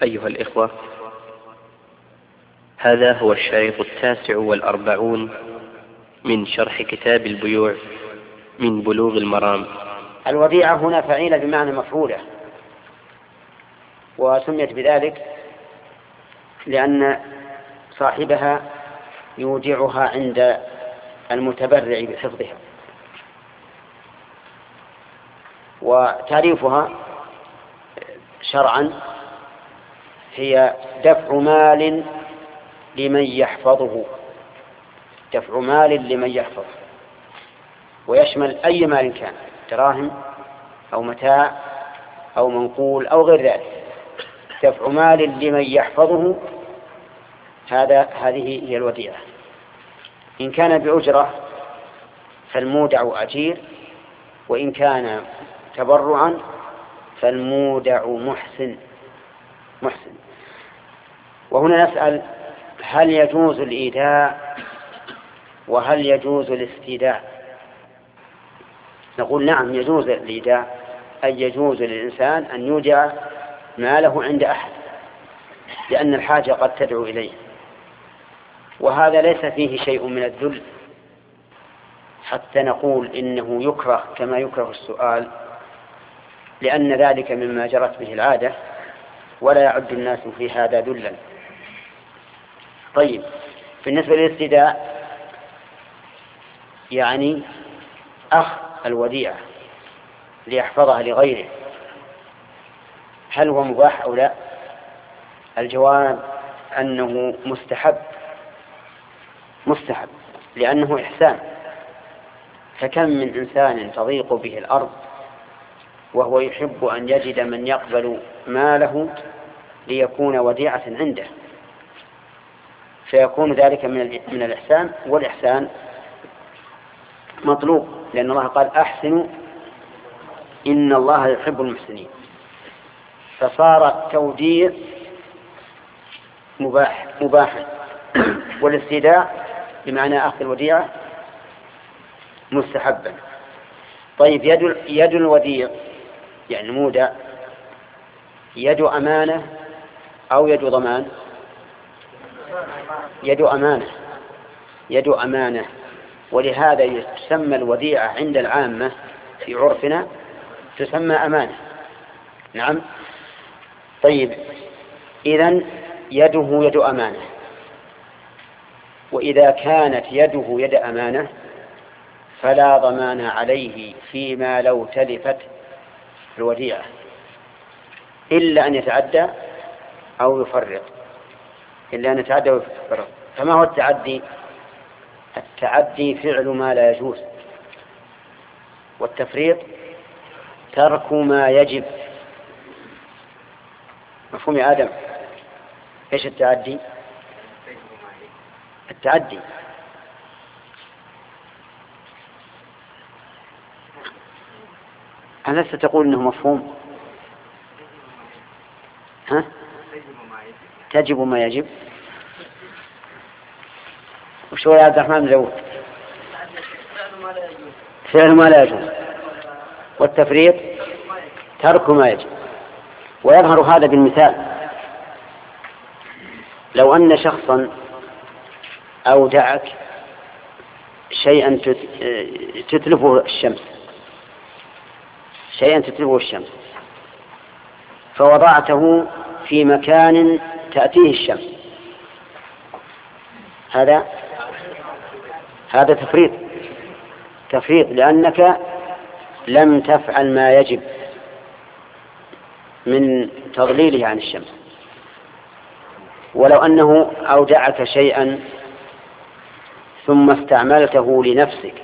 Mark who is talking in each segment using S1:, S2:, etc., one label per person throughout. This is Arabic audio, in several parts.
S1: أيها الإخوة، هذا هو الشريط 49 من شرح كتاب البيوع من بلوغ المرام.
S2: الوديعة هنا فعيلة بمعنى مفعولة، وسميت بذلك لأن صاحبها يودعها عند المتبرع بحفظها. وتعريفها شرعا هي دفع مال لمن يحفظه، دفع مال لمن يحفظه، ويشمل أي مال كان، دراهم أو متاع أو منقول أو غير ذلك. دفع مال لمن يحفظه، هذه هي الوديعة. إن كان بأجرة فالمودع أجير، وإن كان تبرعا فالمودع محسن. وهنا نسأل: هل يجوز الإيداع وهل يجوز الاستيداع؟ نقول نعم، يجوز الإيداع، أي يجوز للإنسان أن يودع ماله عند أحد، لأن الحاجة قد تدعو إليه، وهذا ليس فيه شيء من الذل حتى نقول إنه يكره كما يكره السؤال، لأن ذلك مما جرت به العادة، ولا يعد الناس في هذا ذلا. طيب، بالنسبة للاستيداع يعني أخذ الوديعة ليحفظها لغيره، هل هو مباح أو لا؟ الجواب أنه مستحب، لأنه إحسان. فكم من إنسان تضيق به الأرض وهو يحب أن يجد من يقبل ماله ليكون وديعة عنده، فيكون ذلك من الإحسان، والإحسان مطلوب، لأن الله قال: أحسنوا إن الله يحب المحسنين. فصار التوديع مباحا، والاستيداع بمعنى أخذ الوديعة مستحبا. طيب، يد الوديع يعني المودع، يد أمانة أو يد ضمان؟ يد أمانة، ولهذا تسمى الوديعة عند العامة في عرفنا تسمى أمانة. نعم. طيب، إذن يده يد أمانة، وإذا كانت يده يد أمانة فلا ضمان عليه فيما لو تلفت الوديعة، إلا أن يتعدى أو يفرط. فما هو التعدي؟ التعدي فعل ما لا يجوز، والتفريط ترك ما يجب. مفهوم يا آدم؟ إيش التعدي؟ ألست تقول إنه مفهوم؟ ها؟ تجب ما يجب. وشو يا عبد الرحمن زود؟ فعل ما لا يجوز، والتفريط ترك ما يجب. ويظهر هذا بالمثال: لو أن شخصا أودعك شيئا تتلفه الشمس، فوضعته في مكان تأتيه الشمس، هذا تفريط، لأنك لم تفعل ما يجب من تضليله عن الشمس. ولو أنه أودعك شيئا ثم استعملته لنفسك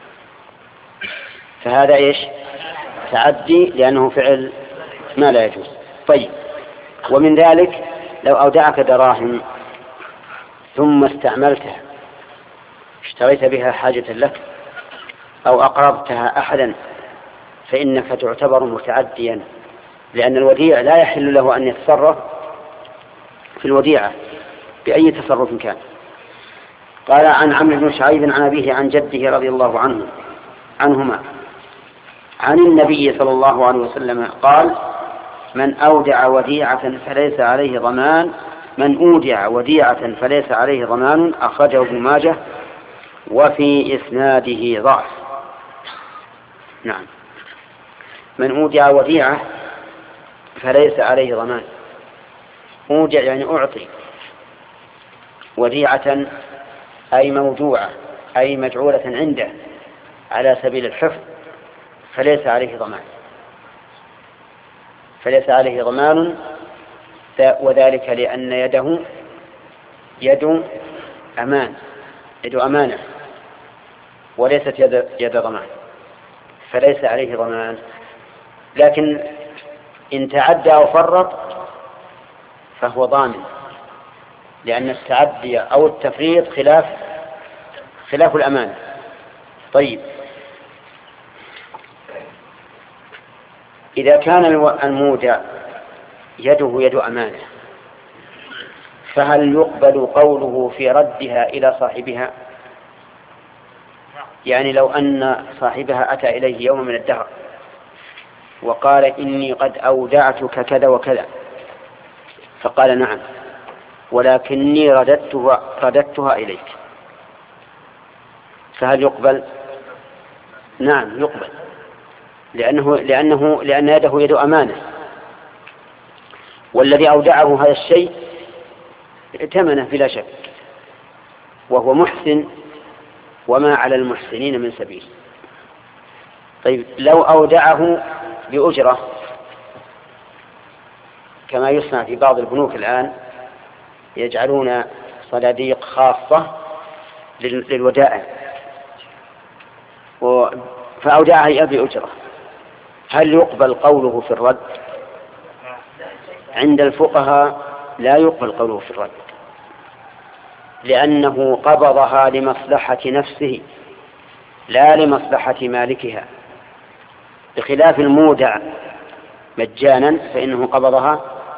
S2: فهذا إيش؟ تعدي، لأنه فعل ما لا يجوز. طيب، ومن ذلك لو أودعك دراهم ثم استعملتها، اشتريت بها حاجة لك أو أقرضتها أحدا، فإنك تعتبر متعديا، لأن الوديع لا يحل له أن يتصرف في الوديعة بأي تصرف كان. قال: عن عمرو بن شعيب عن أبيه عن جده رضي الله عنهما عن النبي صلى الله عليه وسلم قال: من أودع وديعة فليس عليه ضمان من أودع وديعة فليس عليه ضمان، أخرجه ابن ماجه، وفي إسناده ضعف. نعم، من أودع وديعة فليس عليه ضمان. أودع يعني أعطي، وديعة أي موضوعة أي مجعولة عنده على سبيل الحفظ، فليس عليه ضمان، فليس عليه ضمان، وذلك لأن يده يد أمان، يد أمانة، وليست يد ضمان، فليس عليه ضمان. لكن إن تعدى أو فرط فهو ضامن، لأن التعدي أو التفريط خلاف الأمانة. طيب، إذا كان المودع يده يد أمانة، فهل يقبل قوله في ردها إلى صاحبها؟ يعني لو أن صاحبها أتى إليه يوم من الدهر وقال إني قد أودعتك كذا وكذا، فقال نعم ولكني رددتها إليك، فهل يقبل؟ نعم يقبل، لأن يده يد أمانة، والذي أودعه هذا الشيء ائتمنه بلا شك، وهو محسن، وما على المحسنين من سبيل. طيب، لو أودعه بأجرة كما يصنع في بعض البنوك الآن، يجعلون صناديق خاصة للودائع، فأودعها بأجرة، هل يقبل قوله في الرد؟ عند الفقهاء لا يقبل قوله في الرد، لأنه قبضها لمصلحة نفسه لا لمصلحة مالكها، بخلاف المودع مجانا فإنه قبضها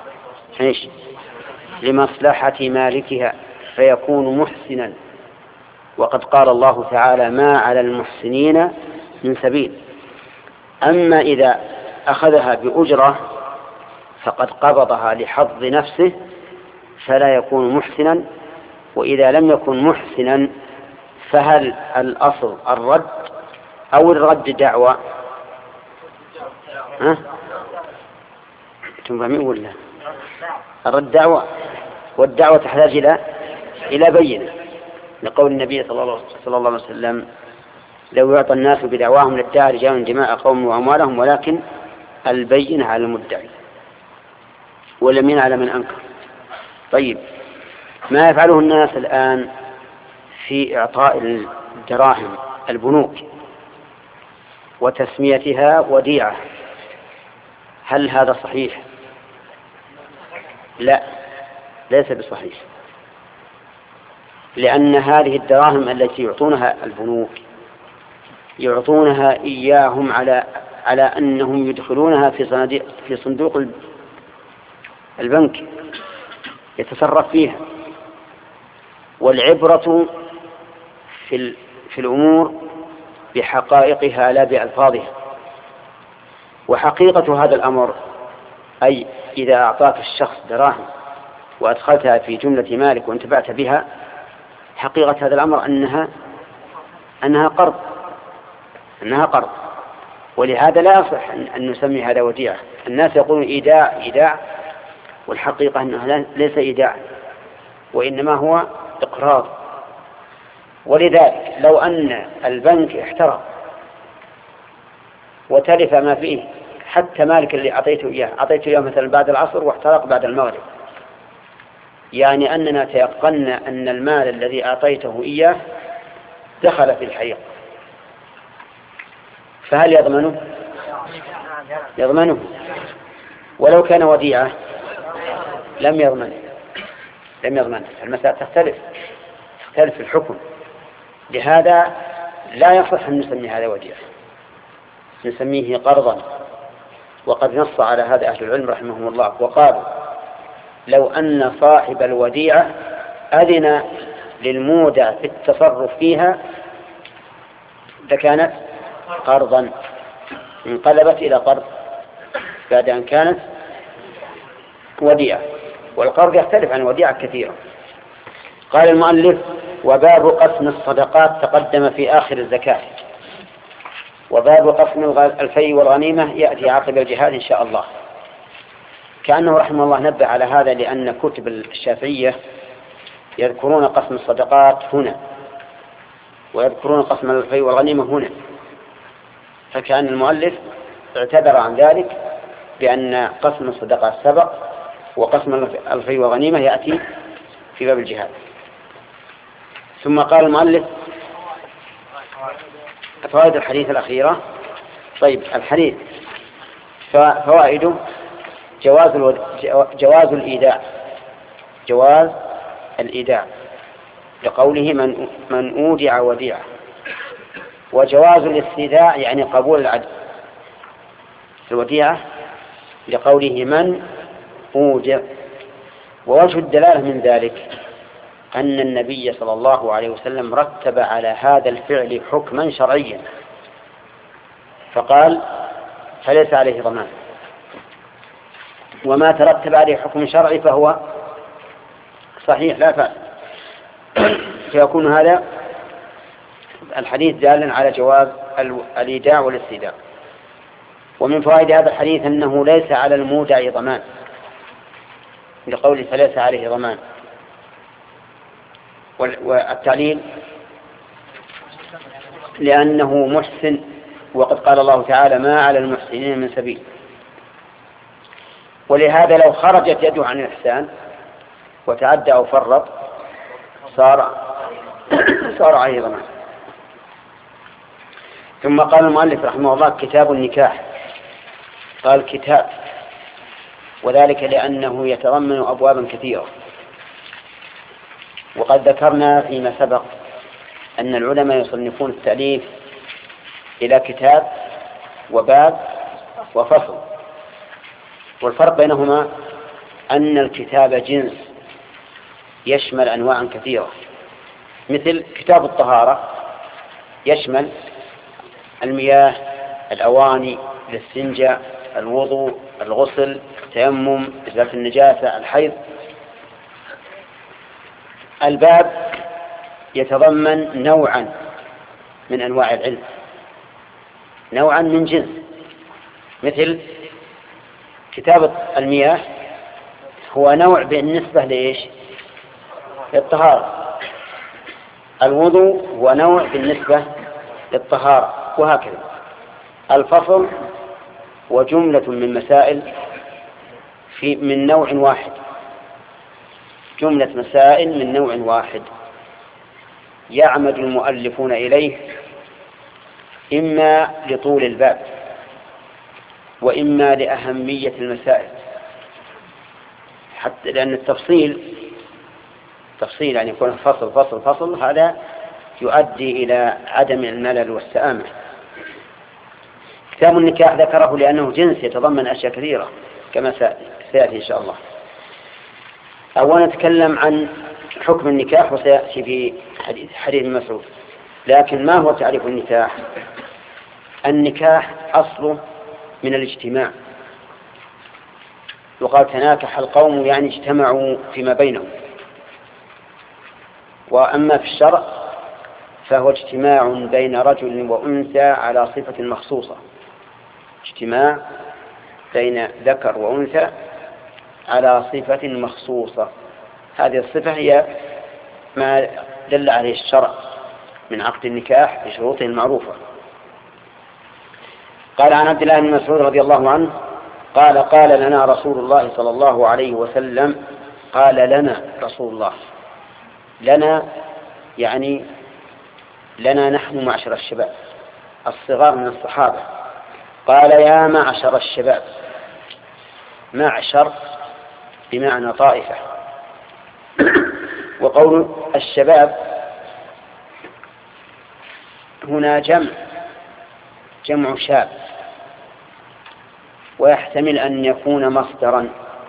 S2: لمصلحة مالكها فيكون محسنا، وقد قال الله تعالى ما على المحسنين من سبيل. أما إذا أخذها بأجرة فقد قبضها لحظ نفسه فلا يكون محسنا، وإذا لم يكن محسنا فهل الأصل الرد أو الرد دعوة؟ تنفهمين ولا؟ الرد دعوة، والدعوة تحتاج إلى بينة، لقول النبي صلى الله عليه وسلم لو يعطى الناس بدعواهم لادعى رجال دماء قوم وأموالهم ولكن البينة على المدعي واليمين على من أنكر. طيب، ما يفعله الناس الآن في إعطاء الدراهم البنوك وتسميتها وديعة، هل هذا صحيح؟ لا، ليس بصحيح، لأن هذه الدراهم التي يعطونها البنوك يعطونها إياهم على أنهم يدخلونها في صندوق البنك يتصرف فيها، والعبرة في الأمور بحقائقها لا بألفاظها. وحقيقة هذا الأمر أي إذا أعطاك الشخص دراهم وأدخلتها في جملة مالك وانتفعت بها، حقيقة هذا الأمر أنها قرض، ولهذا لا يصح أن نسمي هذا وديعة. الناس يقولون إيداع، والحقيقة أنه ليس إيداع، وإنما هو إقراض. ولذلك لو أن البنك احترق وتلف ما فيه، حتى مالك اللي أعطيته إياه مثلا بعد العصر واحترق بعد المغرب، يعني أننا تيقنا أن المال الذي أعطيته إياه دخل في الحريق، فهل يضمنه؟ ولو كان وديعة لم يضمنه. المسألة تختلف في الحكم، لهذا لا يصح أن نسمي هذا وديعة، نسميه قرضا. وقد نص على هذا أهل العلم رحمهم الله وقالوا لو أن صاحب الوديعة أذن للمودع في التصرف فيها لكانت قرضا، انقلبت إلى قرض بعد أن كانت وديعة، والقرض يختلف عن وديعة كثيرا. قال المؤلف: وباب قسم الصدقات تقدم في آخر الزكاة، وباب قسم الفيء والغنيمة يأتي عقب الجهاد إن شاء الله. كأنه رحمه الله نبه على هذا، لأن كتب الشافعية يذكرون قسم الصدقات هنا ويذكرون قسم الفيء والغنيمة هنا، فكان المؤلف اعتذر عن ذلك بأن قسم الصدقات سبق وقسم الفيء والغنيمة يأتي في باب الجهاد. ثم قال المؤلف: فوائد الحديث الأخيرة. طيب، الحديث فوائده: جواز الإيداع، جواز الإيداع لقوله من أودع وديعة، وجواز الاستيداع يعني قبول العدل الوديعة لقوله من أودع. ووجه الدلالة من ذلك أن النبي صلى الله عليه وسلم رتب على هذا الفعل حكما شرعيا، فقال: فليس عليه ضمان. وما ترتب عليه حكم شرعي فهو صحيح لا فعل، فيكون هذا الحديث دالا على جواز الإيداع والاستيداع. ومن فوائد هذا الحديث أنه ليس على المودع ضمان لقوله فليس عليه ضمان. والتعليل لأنه محسن، وقد قال الله تعالى: ما على المحسنين من سبيل. ولهذا لو خرجت يده عن الإحسان وتعدى أو فرط صار عليه ضمان. ثم قال المؤلف رحمه الله: كتاب النكاح. قال كتاب، وذلك لأنه يتضمن أبوابا كثيرة. وقد ذكرنا فيما سبق أن العلماء يصنفون التأليف إلى كتاب وباب وفصل، والفرق بينهما أن الكتاب جنس يشمل أنواعا كثيرة، مثل كتاب الطهارة يشمل المياه، الأواني، الاستنجاء، الوضوء، الغسل، التيمم، إزالة النجاسة، الحيض. الباب يتضمن نوعا من أنواع العلم، نوعا من جنس، مثل كتاب المياه هو نوع بالنسبة لإيش؟ للطهارة. الوضوء هو نوع بالنسبة للطهارة، وهكذا. الفصل وجملة من مسائل من نوع واحد، جملة مسائل من نوع واحد يعمد المؤلفون إليه إما لطول الباب وإما لأهمية المسائل، حتى لأن التفصيل يعني يكون فصل هذا يؤدي إلى عدم الملل والسآمة. كتاب النكاح ذكره لأنه جنس يتضمن أشياء كثيرة كما سيأتي إن شاء الله. أولا نتكلم عن حكم النكاح وسيأتي في حديث مسعود. لكن ما هو تعريف النكاح؟ النكاح أصله من الاجتماع، وقال تناكح القوم يعني اجتمعوا فيما بينهم. وأما في الشرع فهو اجتماع بين رجل وأنثى على صفة مخصوصة، اجتماع بين ذكر وأنثى على صفة مخصوصة. هذه الصفة هي ما دل عليه الشرع من عقد النكاح بشروطه المعروفة. قال عن عبد الله بن مسعود رضي الله عنه قال لنا رسول الله صلى الله عليه وسلم، قال لنا رسول الله، لنا يعني لنا نحن معشر الشباب الصغار من الصحابة. قال يا معشر الشباب، معشر بمعنى طائفة. وقول الشباب هنا جمع شاب، ويحتمل أن يكون مصدرا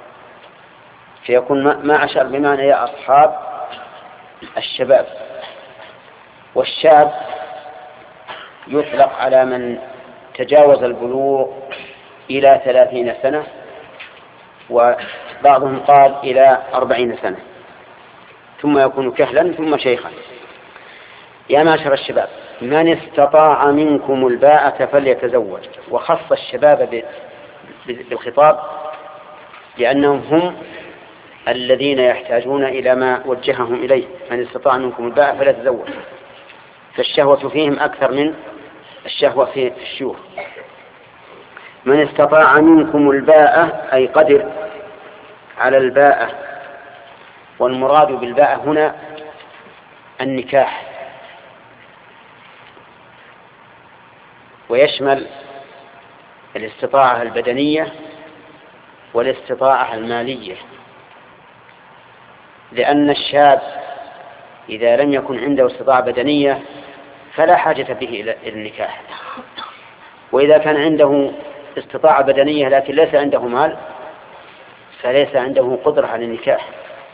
S2: فيكون معشر بمعنى يا أصحاب الشباب. والشاب يطلق على من تجاوز البلوغ إلى 30 سنة بعضهم قال إلى 40 سنة، ثم يكون كهلا ثم شيخا. يا معشر الشباب من استطاع منكم الباءة فليتزوج، وخص الشباب بالخطاب لأنهم هم الذين يحتاجون إلى ما وجههم إليه. من استطاع منكم الباءة فليتزوج، فالشهوة فيهم أكثر من الشهوة في الشيوخ. من استطاع منكم الباءة أي قدر على الباءة، والمراد بالباءة هنا النكاح، ويشمل الاستطاعة البدنية والاستطاعة المالية، لأن الشاب إذا لم يكن عنده استطاعة بدنية فلا حاجة به إلى النكاح، وإذا كان عنده استطاعة بدنية لكن ليس عنده مال فليس عنده قدرة على النكاح.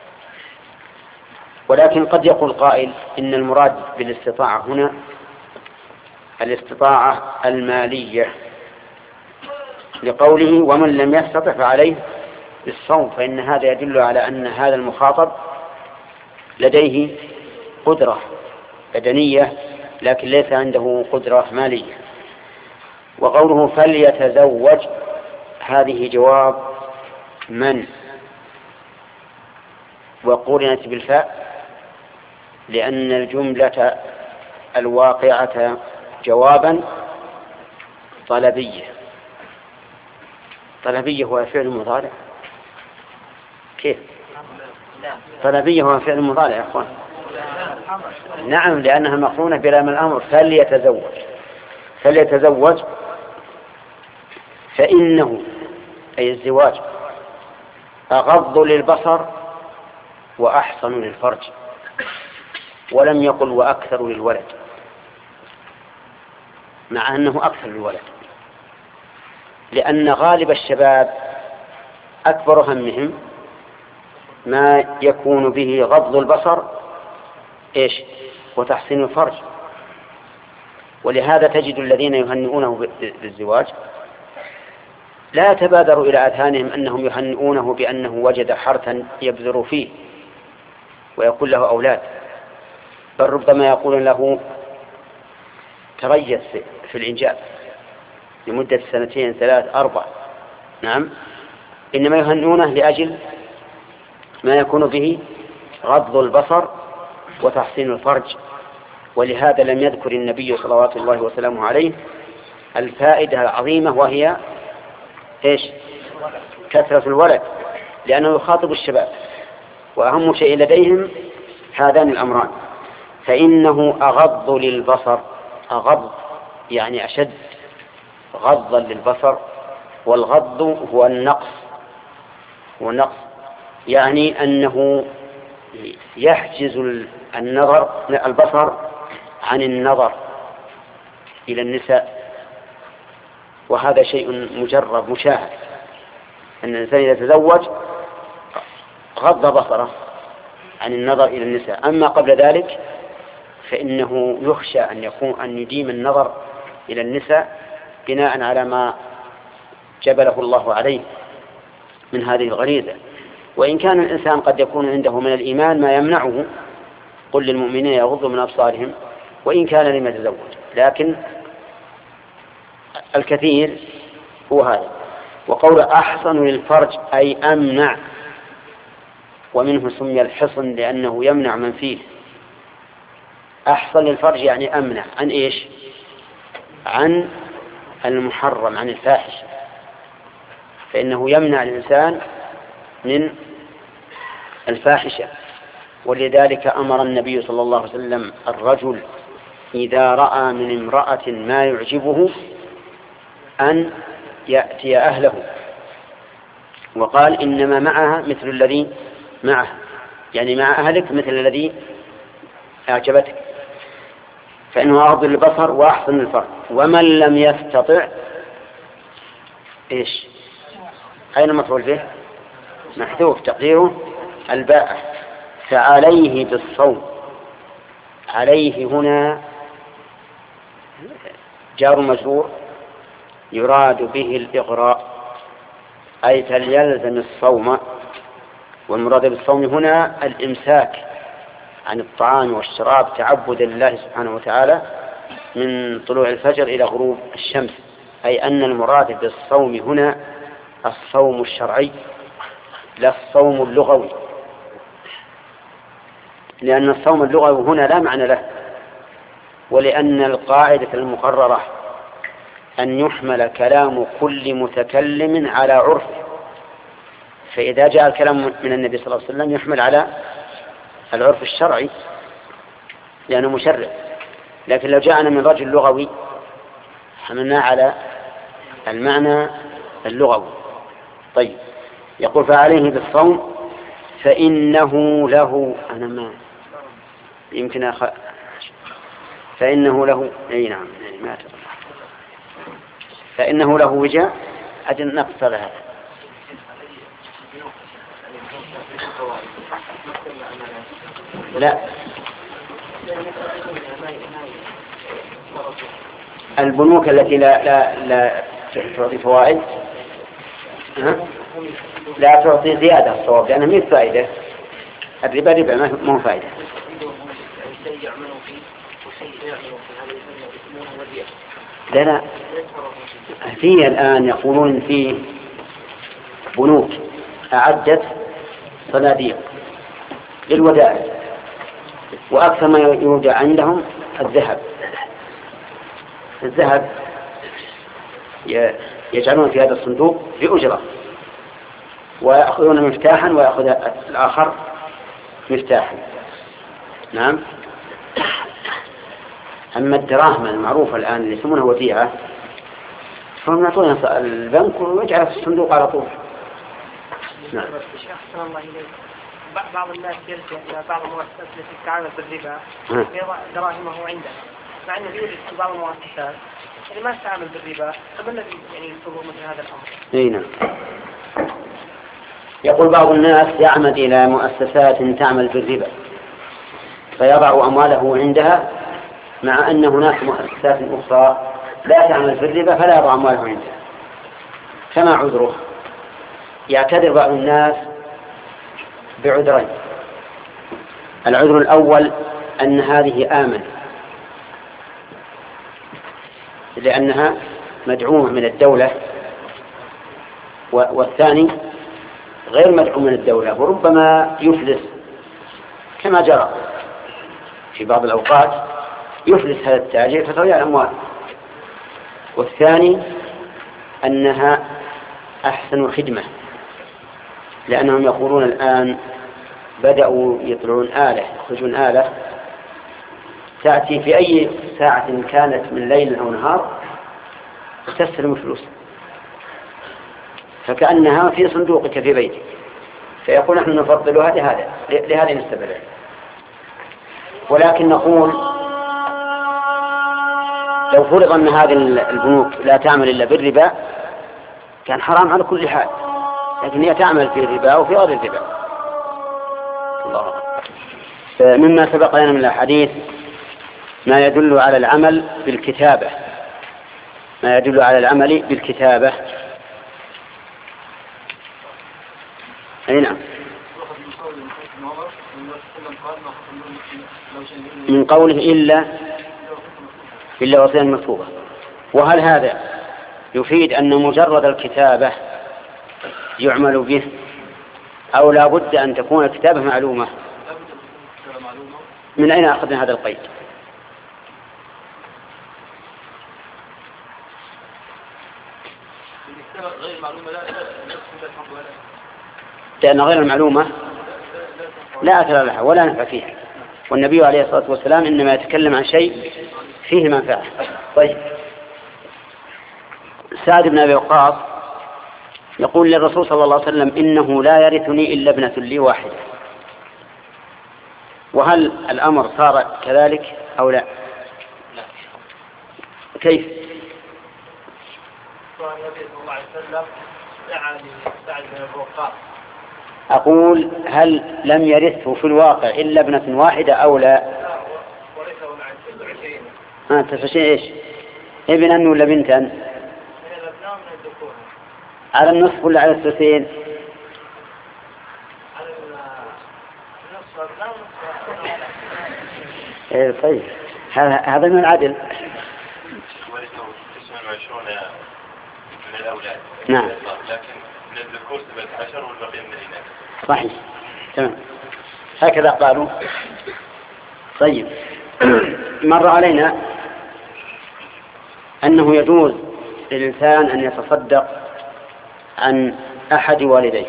S2: ولكن قد يقول قائل إن المراد بالاستطاعة هنا الاستطاعة المالية، لقوله ومن لم يستطع فعليه بالصوم، فإن هذا يدل على أن هذا المخاطب لديه قدرة بدنية لكن ليس عنده قدرة مالية. وقوله فليتزوج هذه جواب من، وقرنت بالفاء لأن الجملة الواقعة جوابا طلبية. طلبية هو فعل مضارع؟ كيف طلبية هو فعل مضارع يا أخوان؟ نعم، لأنها مقرونة بلام الأمر. فليتزوج، فليتزوج فإنه أي الزواج أغض للبصر وأحصن للفرج، ولم يقل وأكثر للولد، مع أنه أكثر للولد، لأن غالب الشباب أكبر همهم ما يكون به غض البصر وتحسين الفرج. ولهذا تجد الذين يهنئونه بالزواج لا يتبادر إلى أذهانهم أنهم يهنئونه بأنه وجد حرثا يبذر فيه ويكون له أولاد، بل ربما يقول له تريث في الإنجاب لمدة 2 3 4. نعم، إنما يهنئونه لأجل ما يكون به غض البصر وتحسين الفرج. ولهذا لم يذكر النبي صلوات الله وسلامه عليه الفائدة العظيمة وهي كثرة الولد، لأنه يخاطب الشباب وأهم شيء لديهم هذان الأمران. فإنه أغض للبصر، أغض يعني أشد غضا للبصر، والغض هو النقص، والنقص يعني أنه يحجز البصر عن النظر إلى النساء، وهذا شيء مجرب مشاهد، أن الإنسان إذا تزوج غض بصره عن النظر إلى النساء. أما قبل ذلك فإنه يخشى أن يديم النظر إلى النساء بناء على ما جبله الله عليه من هذه الغريزة. وإن كان الإنسان قد يكون عنده من الإيمان ما يمنعه، قل للمؤمنين يغضوا من أبصارهم وإن كان لم يتزوج، لكن الكثير هو هذا. وقول أحصن للفرج أي أمنع، ومنه سمي الحصن لأنه يمنع من فيه. أحصن للفرج يعني أمنع عن عن المحرم، عن الفاحش، فإنه يمنع الإنسان من الفاحشة. ولذلك أمر النبي صلى الله عليه وسلم الرجل إذا رأى من امرأة ما يعجبه أن يأتي أهله، وقال إنما معها مثل الذي معه، يعني مع أهلك مثل الذي أعجبتك، فإنه أغض البصر وأحسن الفرج. ومن لم يستطع أين مفعول به؟ محذوف تقديره الباءة، فعليه بالصوم. عليه هنا جار مجرور يراد به الإغراء، أي فليلزم الصوم والمراد بالصوم هنا الإمساك عن الطعام والشراب تعبدا لله سبحانه وتعالى من طلوع الفجر إلى غروب الشمس، أي أن المراد بالصوم هنا الصوم الشرعي لا الصوم اللغوي، لأن الصوم اللغوي هنا لا معنى له، ولأن القاعدة المقررة أن يحمل كلام كل متكلم على عرفه، فإذا جاء الكلام من النبي صلى الله عليه وسلم يحمل على العرف الشرعي لأنه مشرع، لكن لو جاءنا من رجل لغوي حملنا على المعنى اللغوي. طيب، يقول فعليه بالصوم فإنه له، أنا ما يمكن فإنه له، أي نعم، ما أتبع. فإنه له وجاء أجل نقص لها. لا، البنوك التي لا تعطي فوائد لا تعطي زيادة الصواب، لأنها مش فائدة. الربا ربا ما هو فائدة. لا، في الآن يقولون في بنوك أعدت صناديق للودائع، وأكثر ما يوجد عندهم الذهب يجعلون في هذا الصندوق بأجرة، ويأخذون مفتاحا ويأخذ الآخر مفتاحا. نعم. أما الدراهم المعروفة الآن اللي يسمونها وديعة فهم يعطونها البنك ويجعلها في الصندوق على طول. نعم.
S3: بعض الناس يلجأ إلى بعض المؤسسات التي تتعامل بالربا يضع دراهمه عندها، مع أنه يوجد في بعض المؤسسات اللي ما تتعامل بالربا، فما الذي يصور مثل هذا الأمر؟
S2: أي نعم. يقول بعض الناس يعمد إلى مؤسسات تعمل بالربا فيضع أمواله عندها، مع أن هناك مؤسسات أخرى لا تعمل بالربا فلا يضع أمواله عندها. كما عذره؟ يعتذر بعض الناس بعذرين. العذر الأول أن هذه آمن لأنها مدعومة من الدولة، والثاني غير مدعوم من الدولة وربما يفلس كما جرى في بعض الأوقات، يفلس هذا التاجر فتضيع الأموال. والثاني أنها أحسن خدمة، لأنهم يقولون الآن بدأوا يطلعون آلة، يخرجون آلة تأتي في أي ساعة كانت من ليل أو نهار تستلم الفلوس، فكأنها في صندوقك في بيتك. فيقول نحن نفضلها لهذه نستبدل. ولكن نقول لو فرض أن هذه البنوك لا تعمل إلا بالربا كان حرام على كل حال، لكن هي تعمل في الربا وفي غير الربا. الله. مما سبق لنا من الحديث ما يدل على العمل بالكتابة، ما يدل على العمل بالكتابة. أي نعم. من قوله إلا وصية مكتوبة. وهل هذا يفيد أن مجرد الكتابة يعمل به، أو لا بد أن تكون الكتابة معلومة؟ من أين أخذنا هذا القيد؟ لأن غير المعلومة لا أثر لها ولا نفع فيها، والنبي عليه الصلاة والسلام إنما يتكلم عن شيء فيه منفعة. طيب، سعد بن أبي وقاص يقول للرسول صلى الله عليه وسلم إنه لا يرثني إلا ابنة لي واحدة، وهل الأمر صار كذلك أو لا؟ كيف؟ أقول هل لم يرثه في الواقع إلا ابنة واحدة أو لا؟ تفشين إيش؟ ابنا ولا بنتا؟ على النصف ولا على الثلثين؟ طيب هذا من العدل.
S4: 29 من الأولاد.
S2: نعم.
S4: لكن من الذكور 17 والبقية من الإناث.
S2: صحيح. تمام. هكذا قالوا. طيب. مر علينا أنه يجوز للإنسان أن يتصدق عن أحد والديه.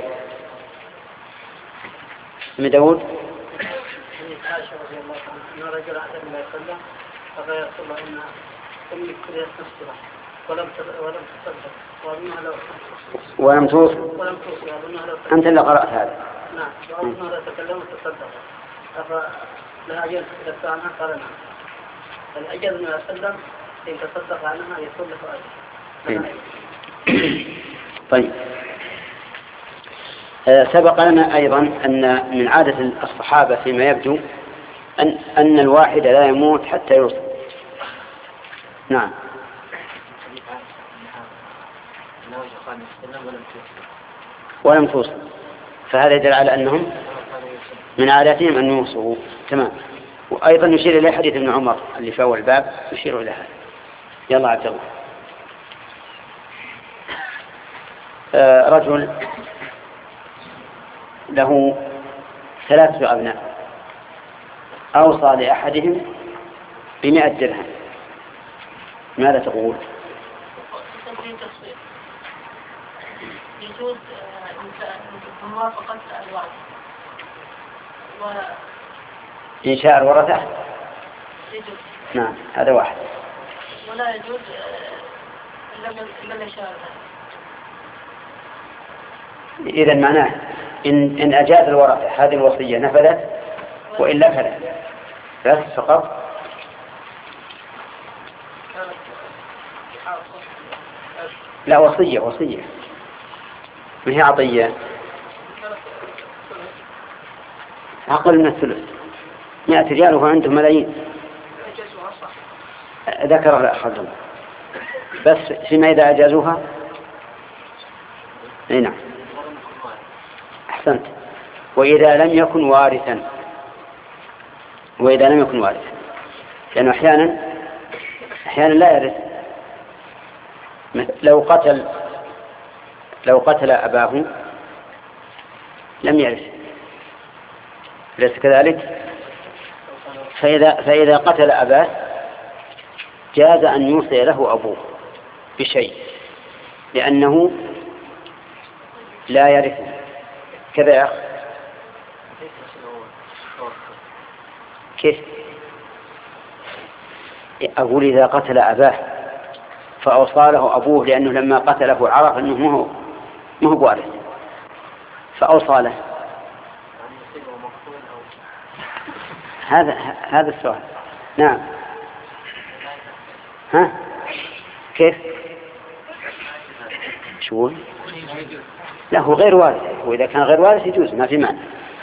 S2: ابن داود.
S3: عائشة رضي الله عنها أن رجل أحد من يسلم فقال رسول الله إن أمي كرهت نفسها ولم تصدق وأظنها لو
S2: ولم توصي
S3: وأظنها لو
S2: أنت اللي قرأت هذا.
S3: نعم وأظنها لو تكلمت تصدق فلها أجل تتصدق عنها قال نعم فالأجل من يسلم إن تصدق عنها يكون له أجل.
S2: طيب. سبق لنا أيضا أن من عادة الصحابة فيما يبدو أن الواحد لا يموت حتى يوصل. نعم. ولم توصل فهذا يدل على أنهم من عاداتهم أن يوصوا. تمام. وأيضا يشير إلى حديث ابن عمر اللي في أول الباب يشير إلى هذا. يلا عبد الله. رجل له 3 أبناء أوصى لأحدهم ب100 درهم ماذا تقول؟
S5: يجوز موافقة الوعد
S2: إنشاء الورثة.
S5: يجوز.
S2: نعم هذا واحد.
S5: ولا يجوز إلا يشاء.
S2: إذن معناه إن أجاز الورثة هذه الوصية نفذت وإلا فلا بس فقط. لا وصية ما هي عطية أقل من الثلث. 100 ريال وهو عنده ملايين. ذكر الأخذهم بس فيما إذا أجازوها. نعم أحسنت. وإذا لم يكن وارثا لأنه أحيانا لا يرث. لو قتل أباه لم يرث ليس كذلك. فإذا قتل أباه جاز أن يوصي له أبوه بشيء لأنه لا يرثه كذا يا أخي. كيف أقول إذا قتل أباه فأوصى له أبوه لأنه لما قتله عرف أنه ما هو وارث فأوصى له. هذا السؤال. نعم. ها كيف شو؟ لا هو غير وارث وإذا كان غير وارث يجوز ما في معنى.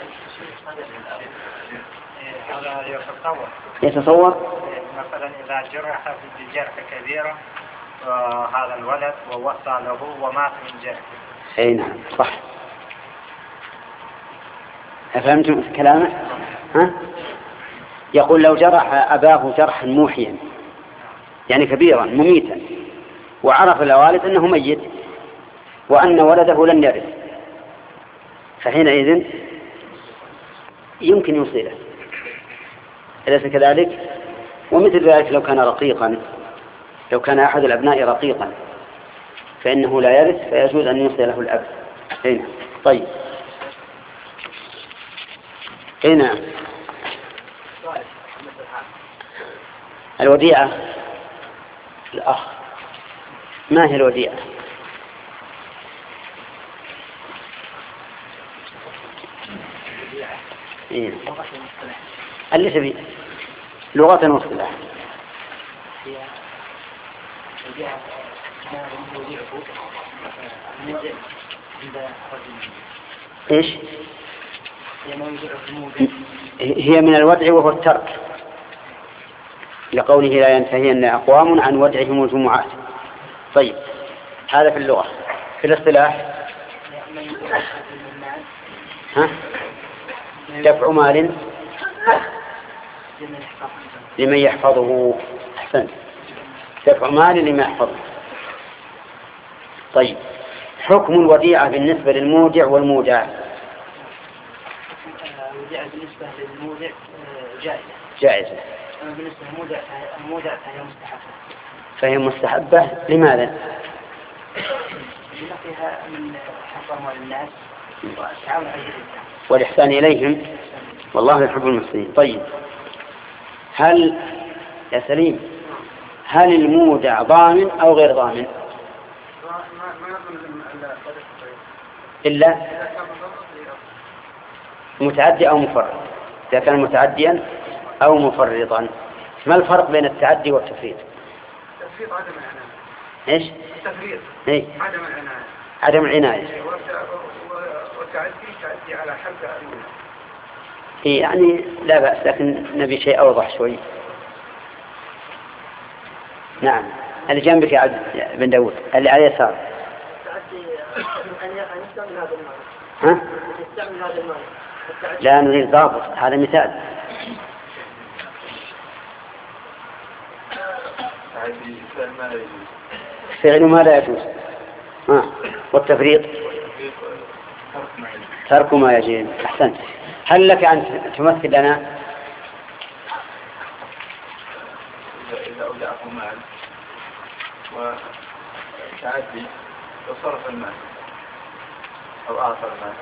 S2: يتصور
S6: مثلا إذا جرح بجرح كبيرة هذا الولد ووصى له ومات من جرح.
S2: أي نعم صح. أفهمتم كلامه؟ ها؟ يقول لو جرح أباه جرحا موحيا يعني كبيرا مميتا وعرف الوالد أنه ميت وأن ولده لن يرث فحينئذ يمكن يوصله أليس كذلك؟ ومثل ذلك لو كان أحد الأبناء رقيقا فإنه لا يرث فيجوز أن يوصي له الأب. هنا طيب هنا الوديعة الأخ ما هي الوديعة؟ إيه؟ اللي تبي لغة واصطلاح. إيش؟ هي من الودع وهو الترك لقوله لا ينتهين أقوام عن ودعهم الجمعات. طيب هذا في اللغة. في الاصطلاح ها؟ دفع مال لمن يحفظه. أحسنت، دفع مال لمن يحفظه. طيب، حكم الوديعة بالنسبة للمودع والمودع.
S3: الوديعة بالنسبة للمودع
S2: جائزة.
S3: بالنسبة للمودع فهي مستحبة.
S2: فهي مستحبة لماذا؟
S3: لما فيها من حفظ أموال الناس والتعاون على الجهاد
S2: والإحسان إليهم، والله يحب المحسنين. طيب، هل يا سليم هل المودع ضامن أو غير ضامن؟ إلا متعدي أو مفرط. إذا كان متعديا أو مفرطا، ما الفرق بين التعدي والتفريط؟
S3: التفريط عدم العناية.
S2: إيش؟
S3: التفريط عدم العناية.
S2: عدم العناية.
S3: والتعدي تعدي على حد العناية.
S2: يعني لا بأس، لكن نبي شيء أوضح شوي. نعم، اللي جنبك يا بن داود، اللي على يسار.
S3: التعدي أن يستعمل هذا المال.
S2: ها؟
S3: يستعمل هذا المال.
S2: لا نريد ضابط، هذا مثال. فعل ما لا يجوز. والتفريط ترك ما يجوز. أحسنت. هل لك أن تمثل لنا؟
S4: إذا أودعه مال وتعدي وصرف المال أو آخر المال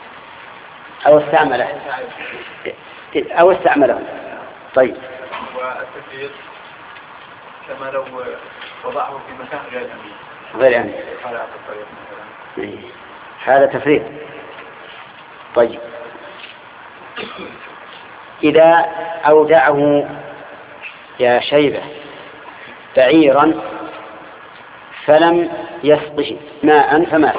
S2: أو استعمله. طيب،
S4: والتفريط كما لو وضعه في مكان
S2: غير أمين. هذا تفريط. طيب، إذا أودعه يا شيبة بعيرا فلم يسقه ماء فمات،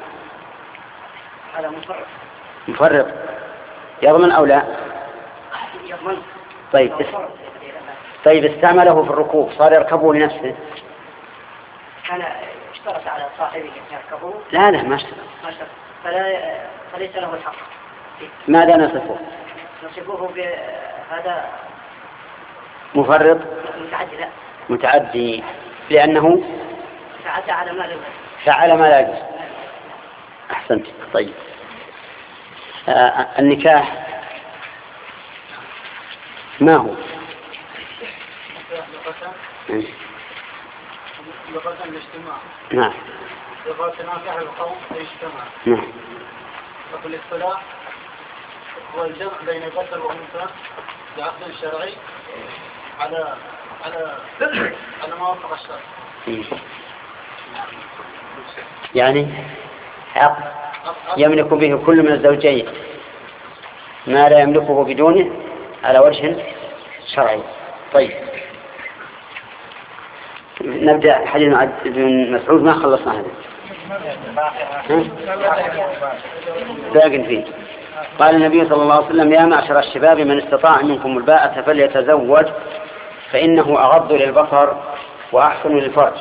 S3: هذا
S2: مفرط، يضمن أو لا؟
S3: يضمن.
S2: طيب استعمله في الركوب، صار يركبه لنفسه.
S3: كان اشترط على صاحبه أن يركبه.
S2: لا ما اشترط.
S3: فليس له الحق.
S2: ماذا نصفه؟
S3: نصفه بهذا
S2: مفرط
S3: متعدي. لا،
S2: متعدي، لأنه
S3: تعدى على ما لا يجوز.
S2: فعل ما لا يجوز. أحسنت. طيب، النكاح ما هو؟
S3: لغة الاجتماع.
S2: نعم.
S3: لغة ناكح القوم الاجتماع.
S2: نعم.
S3: وفي الاصطلاح هو الجمع بين ذكر وأنثى بعقد شرعي على ما وفق الشرع.
S2: يعني عقد يملك به كل من الزوجين ما لا يملكه بدونه على وجه شرعي. طيب، نبدأ حديث مع ابن مسعود، ما خلصنا هذا. باقٍ فيه. قال النبي صلى الله عليه وسلم: يا معشر الشباب من استطاع منكم الباءة فليتزوج فإنه أغض للبصر وأحسن للفرج،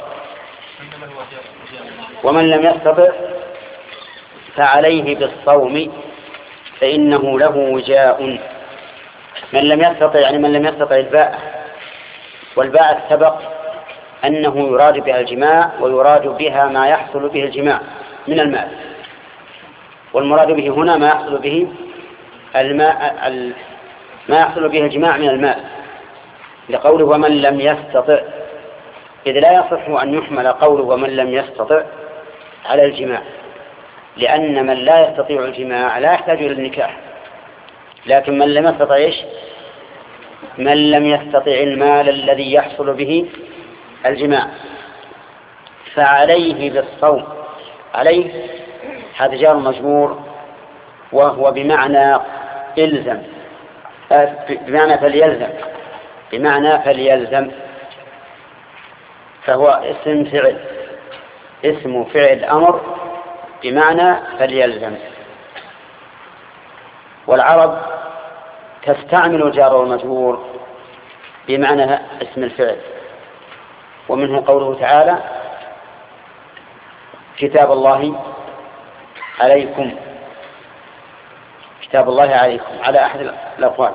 S2: ومن لم يستطع فعليه بالصوم فإنه له وجاء. من لم يستطع يعني من لم يستطع الباءة، والباءة سبق أنه يراد بها الجماع ويراد بها ما يحصل به الجماع من الماء، والمراد به هنا ما يحصل به ما يحصل به الجماع من الماء، لقوله ومن لم يستطع، إذ لا يصح أن يحمل قوله ومن لم يستطع على الجماع، لأن من لا يستطيع الجماع لا يحتاج إلى النكاح، لكن من لم يستطع إيش؟ من لم يستطع المال الذي يحصل به الجماع فعليه بالصوم. عليه هذا جار مجرور، وهو بمعنى إلزم، بمعنى فليلزم، بمعنى فليلزم، فهو اسم فعل أمر بمعنى فليلزم. والعرب تستعمل الجار والمجرور بمعنى اسم الفعل، ومنه قوله تعالى: كتاب الله عليكم. كتاب الله عليكم على أحد الأقوال.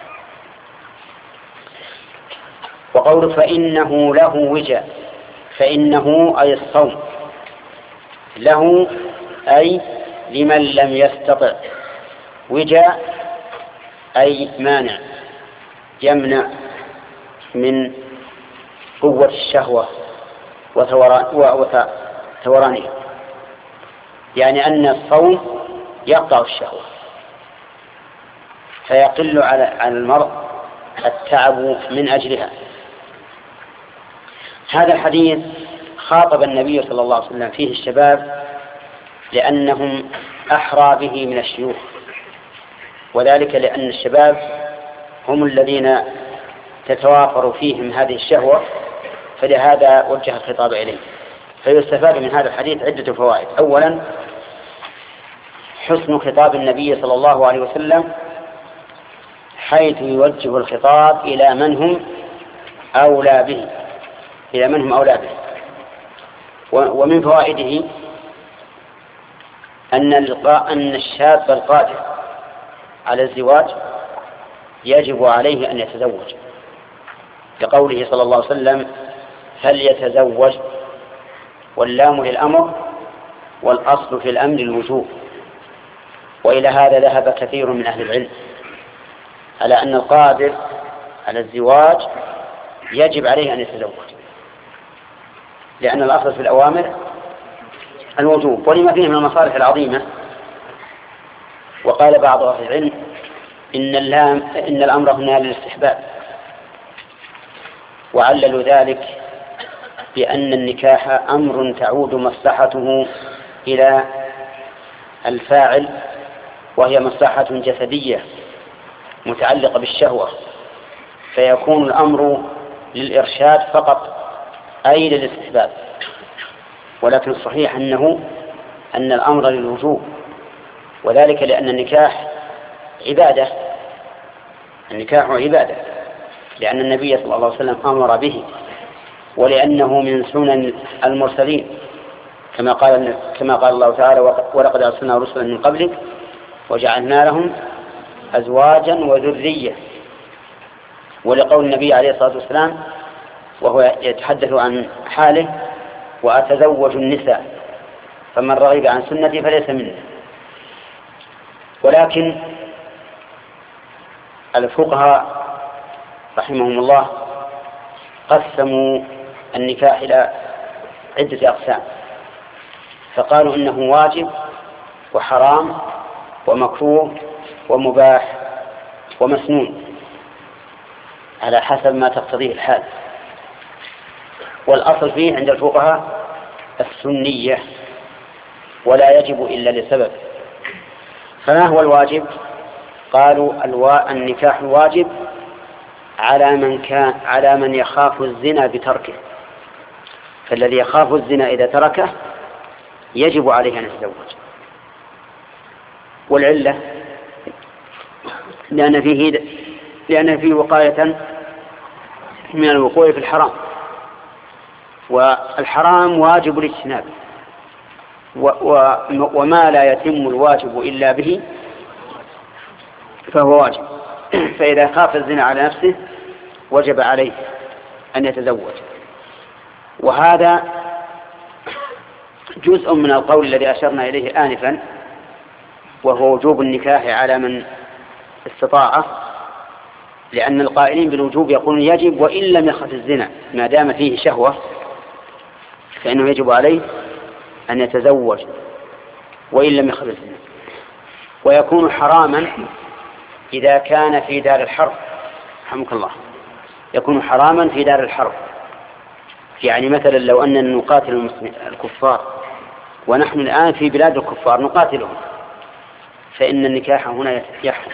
S2: وقول فإنه له وجاء، فإنه أي الصوم، له أي لمن لم يستطع، وجاء أي مانع يمنع من قوة الشهوة وثورانها، يعني أن الصوم يقطع الشهوة فيقل على المرء التعب من أجلها. هذا الحديث خاطب النبي صلى الله عليه وسلم فيه الشباب لأنهم أحرى به من الشيوخ، وذلك لأن الشباب هم الذين تتوافر فيهم هذه الشهوة، فلهذا وجه الخطاب إليه. فيستفاد من هذا الحديث عدة فوائد. أولا حسن خطاب النبي صلى الله عليه وسلم حيث يوجه الخطاب إلى من هم أولى به، ومن فوائده أن الشاب القادر على الزواج يجب عليه أن يتزوج، لقوله صلى الله عليه وسلم فليتزوج، واللام للأمر والأصل في الأمر الوجوب. وإلى هذا ذهب كثير من أهل العلم على أن القادر على الزواج يجب عليه أن يتزوج، لأن الأصل في الأوامر الوجوب ولما فيه من المصالح العظيمة. وقال بعض أهل العلم إن الأمر هنا للاستحباب، وعللوا ذلك بأن النكاح أمر تعود مصلحته إلى الفاعل، وهي مصلحة جسدية متعلقة بالشهوة، فيكون الأمر للإرشاد فقط أي للاستحباب. ولكن الصحيح أن الأمر للوجوب، وذلك لأن النكاح عبادة، لأن النبي صلى الله عليه وسلم أمر به، ولأنه من سنن المرسلين كما قال الله تعالى ولقد أرسلنا رسلا من قبلك وجعلنا لهم أزواجا وذرية. ولقول النبي عليه الصلاة والسلام وهو يتحدث عن حاله وأتزوج النساء فمن رغب عن سنتي فليس مني. ولكن الفقهاء رحمهم الله قسموا النكاح إلى عدة أقسام، فقالوا إنه واجب وحرام ومكروه ومباح ومسنون على حسب ما تقتضيه الحال. والأصل فيه عند الفقهاء السنية، ولا يجب إلا لسبب. فما هو الواجب؟ قالوا النكاح الواجب على من يخاف الزنا بتركه، فالذي يخاف الزنا إذا تركه يجب عليه أن يتزوج. والعلة لأن فيه وقاية من الوقوع في الحرام، والحرام واجب الاجتناب، وما لا يتم الواجب إلا به فهو واجب. فإذا خاف الزنا على نفسه وجب عليه أن يتزوج. وهذا جزء من القول الذي أشرنا إليه آنفا، وهو وجوب النكاح على من استطاعه، لأن القائلين بالوجوب يقولون يجب وإن لم يخف الزنا، ما دام فيه شهوة فإنه يجب عليه أن يتزوج وإن لم يخف الزنا. ويكون حراما إذا كان في دار الحرب، رحمك الله، يكون حراما في دار الحرب. يعني مثلا لو أننا نقاتل الكفار ونحن الآن في بلاد الكفار نقاتلهم، فإن النكاح هنا يحرم،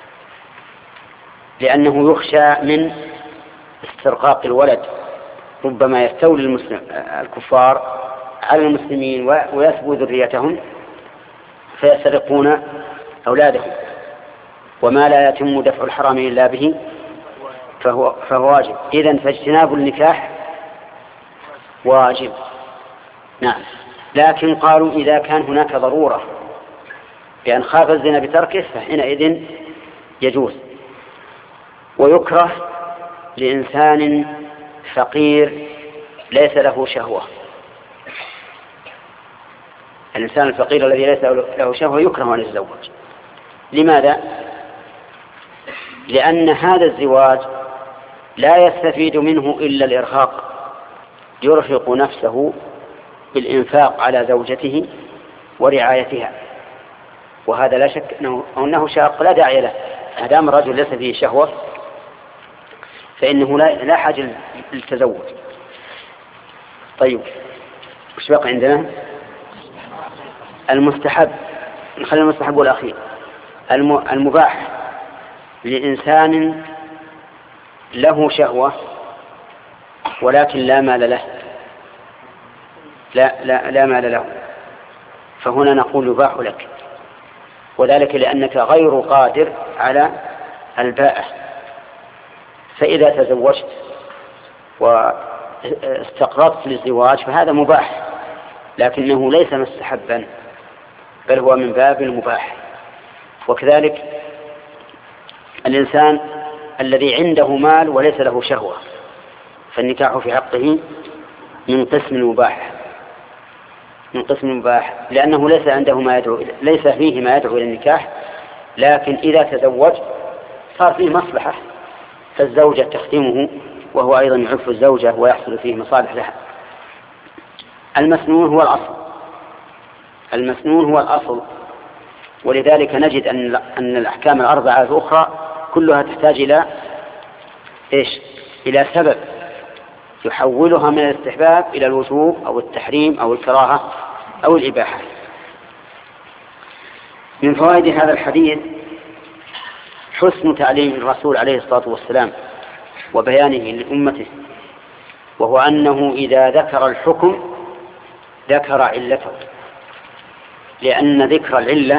S2: لأنه يخشى من استرقاق الولد، ربما يستولي الكفار على المسلمين ويسبوا ذريتهم فيسرقون أولادهم، وما لا يتم دفع الحرام إلا به فهو واجب. إذن فاجتناب النكاح واجب. نعم. لكن قالوا إذا كان هناك ضرورة بأن خاف الزنا بتركه فحينئذ يجوز. ويكره لإنسان فقير ليس له شهوة. الإنسان الفقير الذي ليس له شهوة يكره أن يتزوج. لماذا؟ لأن هذا الزواج لا يستفيد منه إلا الإرهاق، يرهق نفسه بالإنفاق على زوجته ورعايتها، وهذا لا شك أنه شاق لا داعي له. ما دام الرجل ليس فيه شهوة فإنه لا حاجة للتزوج. طيب وش بقى عندنا؟ المستحب، نخلي المستحب والأخير. المباح لإنسان له شهوة ولكن لا مال له، لا مال له، فهنا نقول يباح لك، وذلك لأنك غير قادر على الباءة. فإذا تزوجت واستقررت للزواج فهذا مباح، لكنه ليس مستحبا بل هو من باب المباح. وكذلك الإنسان الذي عنده مال وليس له شهوة فالنكاح في حقه من قسم المباح، لأنه ليس عنده ليس فيه ما يدعو إلى النكاح، لكن إذا تزوج صار فيه مصلحة فالزوجة تخدمه وهو أيضا يعف الزوجة ويحصل فيه مصالح لها. المسنون هو الأصل، ولذلك نجد أن الأحكام الأربعة الأخرى كلها تحتاج إلى سبب يحولها من الاستحباب إلى الوجوب أو التحريم أو الكراهة أو الإباحة. من فوائد هذا الحديث حسن تعليم الرسول عليه الصلاة والسلام وبيانه لأمته، وهو أنه إذا ذكر الحكم ذكر علته، لأن ذكر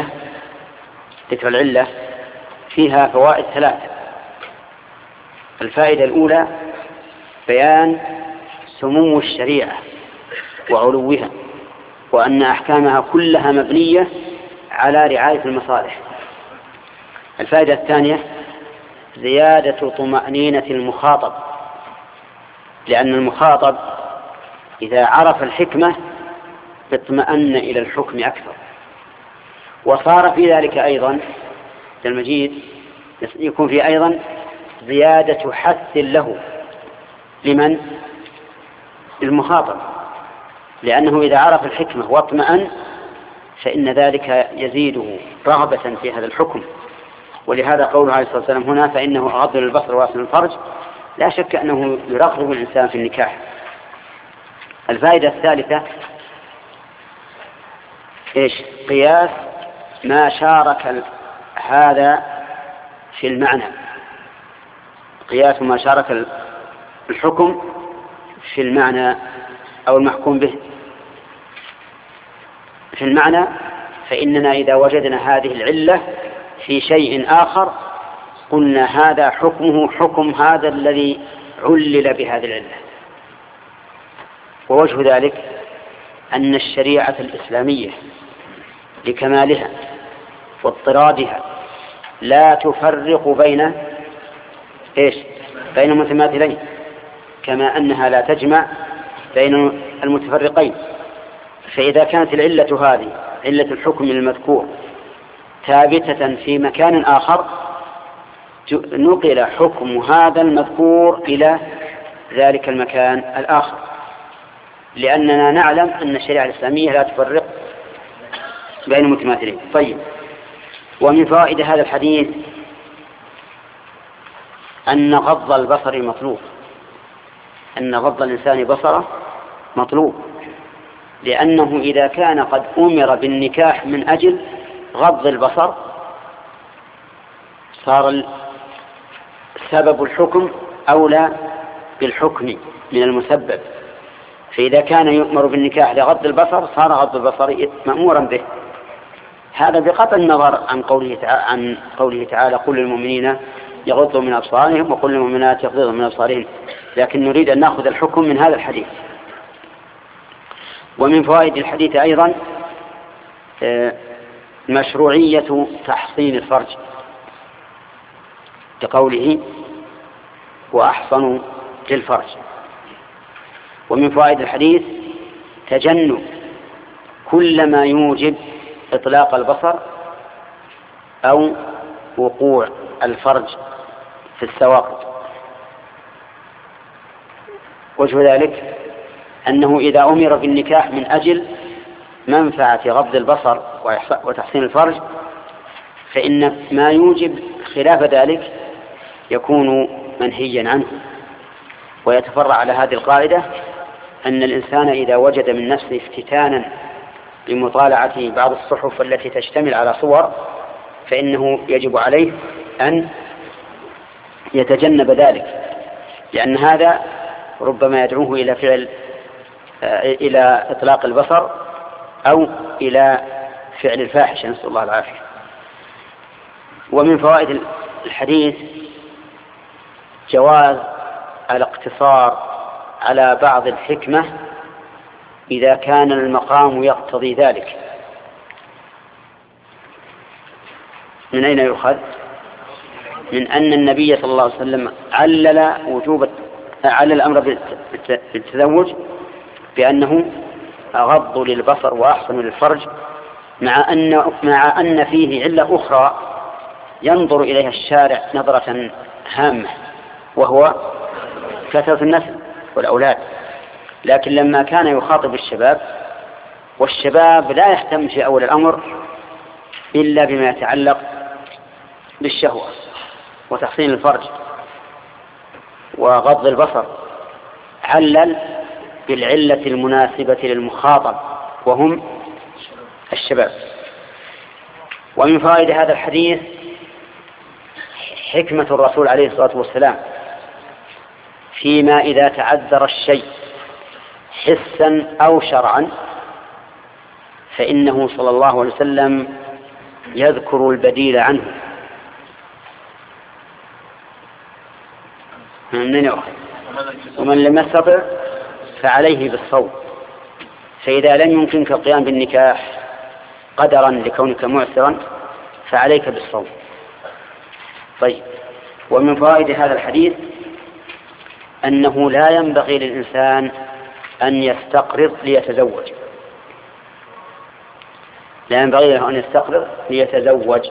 S2: العلة فيها فوائد ثلاثة. الفائدة الأولى بيان سمو الشريعة وعلوها، وأن أحكامها كلها مبنية على رعاية المصالح. الفائدة الثانية زيادة طمأنينة المخاطب، لأن المخاطب إذا عرف الحكمة اطمأن إلى الحكم أكثر. وصار في ذلك أيضا المجيد يكون فيه أيضا زيادة حث له لمن؟ المخاطب، لأنه إذا عرف الحكمة واطمأن فإن ذلك يزيده رغبة في هذا الحكم. ولهذا قوله عليه الصلاة والسلام هنا فإنه أغض للبصر وأحسن الفرج، لا شك أنه يرغب الإنسان في النكاح. الفائدة الثالثة قياس ما شارك هذا في المعنى، قياس ما شارك الحكم في المعنى أو المحكوم به في المعنى. فإننا إذا وجدنا هذه العلة في شيء آخر قلنا هذا حكمه حكم هذا الذي علل بهذه العلة. ووجه ذلك أن الشريعة الإسلامية لكمالها واضطرادها لا تفرق بين المتماثلين، كما أنها لا تجمع بين المتفرقين. فإذا كانت العلة هذه علة الحكم المذكور ثابتة في مكان آخر نقل حكم هذا المذكور إلى ذلك المكان الآخر، لأننا نعلم أن الشريعة الإسلامية لا تفرق بين المتماثلين. طيب، ومن فوائد هذا الحديث أن غض البصر مطلوب، أن غض الإنسان بصره مطلوب، لأنه إذا كان قد أمر بالنكاح من أجل غض البصر صار سبب الحكم أولى بالحكم من المسبب. فإذا كان يؤمر بالنكاح لغض البصر صار غض البصر مأمورا به. هذا بقطع النظر عن قوله تعالى قل للمؤمنين يغضوا من أبصارهم وقل للمؤمنات يغضضن من أبصارهن، لكن نريد أن نأخذ الحكم من هذا الحديث. ومن فوائد الحديث أيضا مشروعية تحصين الفرج بقوله وأحصنوا للفرج. ومن فوائد الحديث تجنب كل ما يوجب إطلاق البصر أو وقوع الفرج في السواقط. وجه ذلك أنه إذا أمر بالنكاح من أجل منفعة غض البصر وتحسين الفرج فإن ما يوجب خلاف ذلك يكون منهيا عنه. ويتفرع على هذه القاعدة أن الإنسان إذا وجد من نفسه افتتانا بمطالعة بعض الصحف التي تشتمل على صور فإنه يجب عليه أن يتجنب ذلك، لأن هذا ربما يدعوه إلى إطلاق البصر أو إلى فعل الفاحشة، نسأل الله العافية. ومن فوائد الحديث جواز الاقتصار على بعض الحكمة إذا كان المقام يقتضي ذلك. من أين يؤخذ؟ من أن النبي صلى الله عليه وسلم علل الأمر بالتزوج بأنه أغض للبصر وأحسن للفرج، مع أن فيه علة أخرى ينظر إليها الشارع نظرة هامة وهو كثرة النسل والأولاد. لكن لما كان يخاطب الشباب، والشباب لا يهتم في أول الأمر إلا بما يتعلق بالشهوة وتحصين الفرج وغض البصر، علل بالعلة المناسبة للمخاطب وهم الشباب. ومن فوائد هذا الحديث حكمة الرسول عليه الصلاة والسلام فيما إذا تعذر الشيء حسا أو شرعا فإنه صلى الله عليه وسلم يذكر البديل عنه. ومن لم يستطع فعليه بالصوم، فإذا لم يمكنك القيام بالنكاح قدرا لكونك معسرا فعليك بالصوم. طيب، ومن فوائد هذا الحديث أنه لا ينبغي للإنسان أن يستقرض ليتزوج، لا ينبغي له أن يستقرض ليتزوج.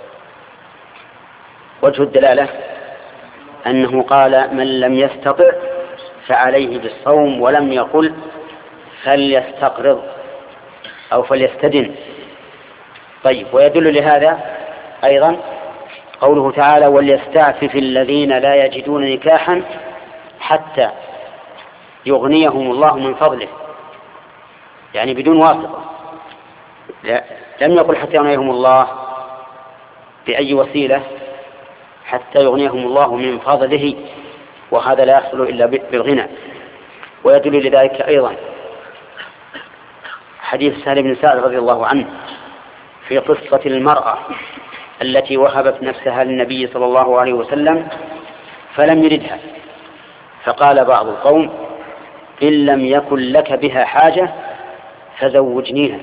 S2: وجه الدلالة أنه قال من لم يستطع فعليه بالصوم، ولم يقل فليستقرض أو فليستدن. طيب، ويدل لهذا أيضا قوله تعالى وليستعفف الذين لا يجدون نكاحا حتى يغنيهم الله من فضله، يعني بدون واسطة. لم يقل حتى يغنيهم الله بأي وسيلة، حتى يغنيهم الله من فضله، وهذا لا يحصل إلا بالغنى. ويدل لذلك أيضا حديث سهل بن سعد رضي الله عنه في قصة المرأة التي وهبت نفسها للنبي صلى الله عليه وسلم فلم يردها، فقال بعض القوم إن لم يكن لك بها حاجة فزوجنيها.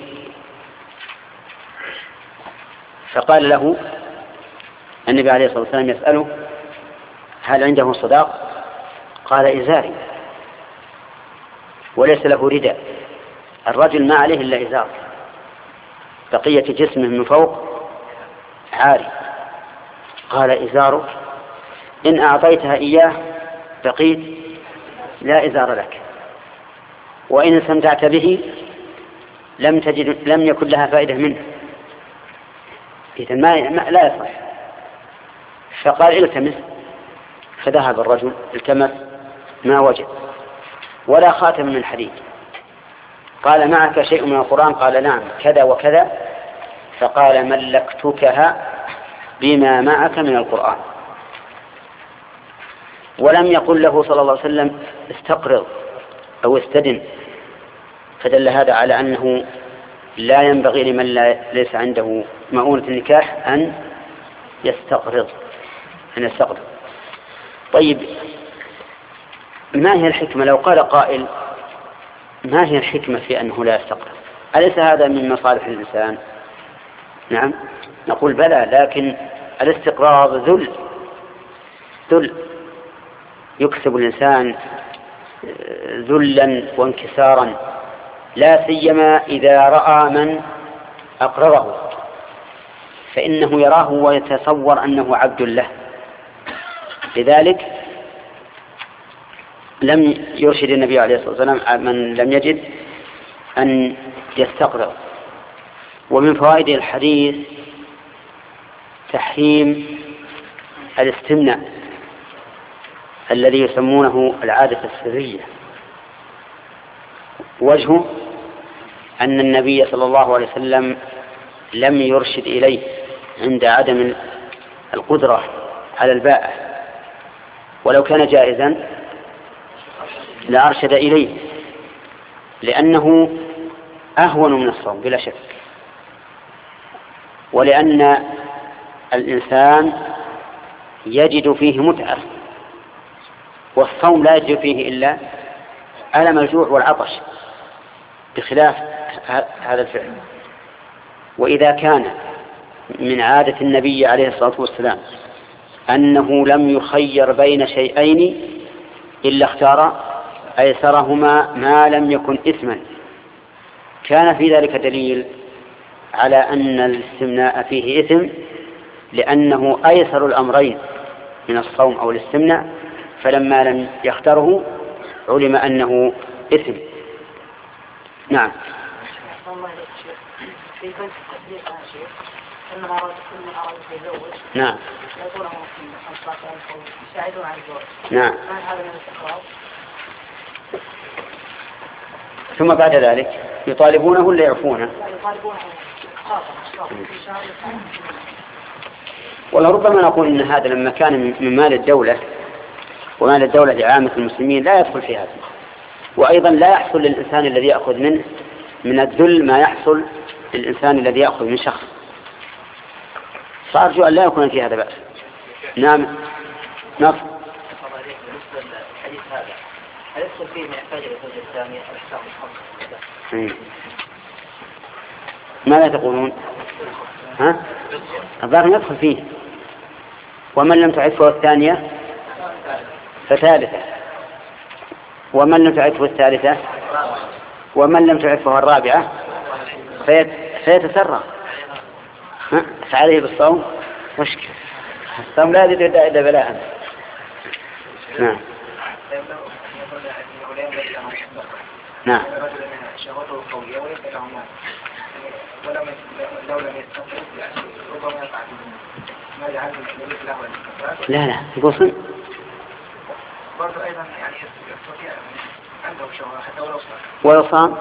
S2: فقال له النبي عليه الصلاة والسلام يسأله هل عنده صداق؟ قال إزاري، وليس له رداء. الرجل ما عليه إلا إزار، بقية جسمه من فوق عاري. قال إزارك إن أعطيتها إياه بقيت لا إزار لك، وإن استمتعت به لم يكن لها فائدة منه، إذن لا يصح. فقال التمس، فذهب الرجل التمس ما وجد ولا خاتم من حديد. قال معك شيء من القرآن؟ قال نعم كذا وكذا. فقال ملكتكها بما معك من القرآن. ولم يقل له صلى الله عليه وسلم استقرض أو استدن، فدل هذا على أنه لا ينبغي لمن ليس عنده مؤونة النكاح أن يستقرض. طيب، ما هي الحكمة؟ لو قال قائل ما هي الحكمة في أنه لا يستقرض؟ أليس هذا من مصالح الإنسان؟ نعم نقول بلى، لكن الاستقراض ذل يكسب الإنسان ذلا وانكسارا، لا سيما إذا رأى من أقرضه، فإنه يراه ويتصور أنه عبد له. لذلك لم يرشد النبي عليه الصلاة والسلام من لم يجد أن يستقرض. ومن فوائد الحديث تحريم الاستمناء الذي يسمونه العادة السرية. وجهه أن النبي صلى الله عليه وسلم لم يرشد إليه عند عدم القدرة على الباءة، ولو كان جائزا لأرشد إليه، لأنه أهون من الصوم بلا شك، ولأن الإنسان يجد فيه متعة، والصوم لا يجد فيه إلا ألم الجوع والعطش بخلاف هذا الفعل. وإذا كان من عادة النبي عليه الصلاة والسلام أنه لم يخير بين شيئين إلا اختار أيسرهما ما لم يكن إثما، كان في ذلك دليل على أن الاستمناء فيه إثم، لأنه أيسر الأمرين من الصوم أو الاستمناء، فلما لم يختاره علم أنه إثم. نعم.
S5: في بنك التطبيق يا شيخ أن أراد كل من أراد يتزوج
S2: نعم
S5: يقولون في 15,000 يساعدون على الزواج.
S2: نعم.
S5: هذا من الاستقرار.
S2: ثم بعد ذلك يطالبونه ولا يعفونه؟
S5: يطالبونه
S2: ولربما نقول إن هذا لما كان من مال الدولة ومال الدولة لعامة المسلمين لا يدخل في هذا، وأيضا لا يحصل للإنسان الذي يأخذ منه من الذل ما يحصل للإنسان الذي يأخذ من شخص، فأرجو أن لا يكون في هذا بأس. نعم. نعم.
S3: الحديث هذا هل يدخل فيه من يحتاج إلى الزوجة الثانية الأحكام الخمسة؟
S2: ماذا تقولون؟ ها؟ الظاهر يدخل فيه، ومن لم تعرفه الثانية فثالثة، ومن لم تعرفه الثالثة، ومن لم تعرفه الرابعة فيتسرع، فعليه بالصوم مشكلة. الصوم لا يزيد إلا بلاء. نعم. نعم. لا يقصن
S3: برضو أيضا يعني يستطيع عنده شهوة حتى
S2: ولو صام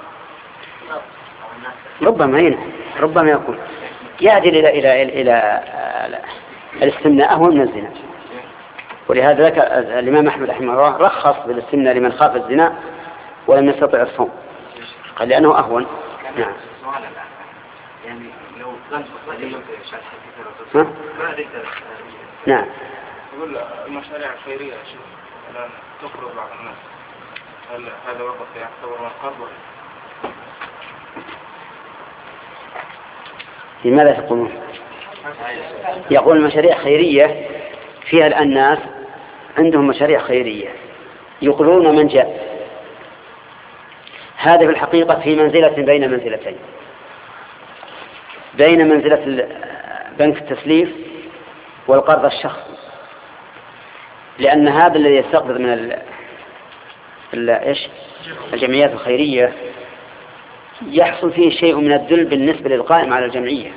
S2: ربما هنا ربما يكون يعدل إلى الاستمناء أهون من الزنا، ولهذا الإمام أحمد رحمه الله رخص بالاستمناء لمن خاف الزنا ولم يستطع الصوم، قال لأنه أهون. نعم.
S3: يعني لو
S2: نعم.
S4: يقول المشاريع الخيرية الآن تقرض بعض الناس، هل هذا وقت يعتبر من قرض؟
S2: لماذا تقولون؟ يقول المشاريع خيرية فيها الآن ناس عندهم مشاريع خيرية يقرون من جاء، هذا في الحقيقة في منزلة بين منزلتين، بين منزلة بنك التسليف والقرض الشخصي، لأن هذا الذي يستقرض من الجمعيات الخيرية يحصل فيه شيء من الذل بالنسبة للقائم على الجمعية.